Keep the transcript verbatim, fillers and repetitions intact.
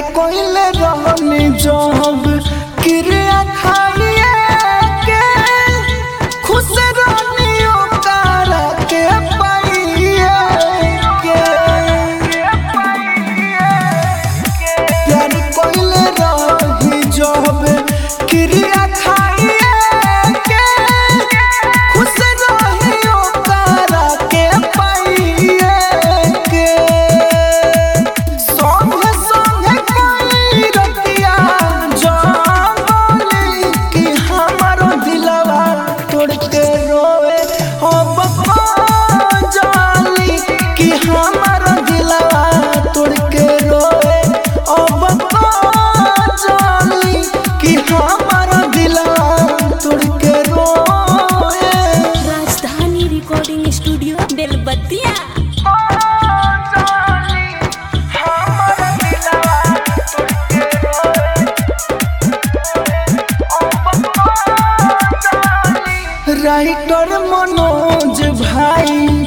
कोइले रहनी जब क्रिया खाइए के खुश रहनी ओकरा के पाइए के प्यार कोइले रही जब क्रिया खाइए के खुश रही ओकरा के पाइए के संगे संगे कोई रतिया जानी कि हमारो दिलवा तोड़ के रोए अब जानी कि हमारो दिलवा तोड़ के रोए अब जानी कि हमारो दिलवा तोड़ के रोए। राजधानी रिकॉर्डिंग स्टूडियो बेलबत्तिया। राइटर मनोज भाई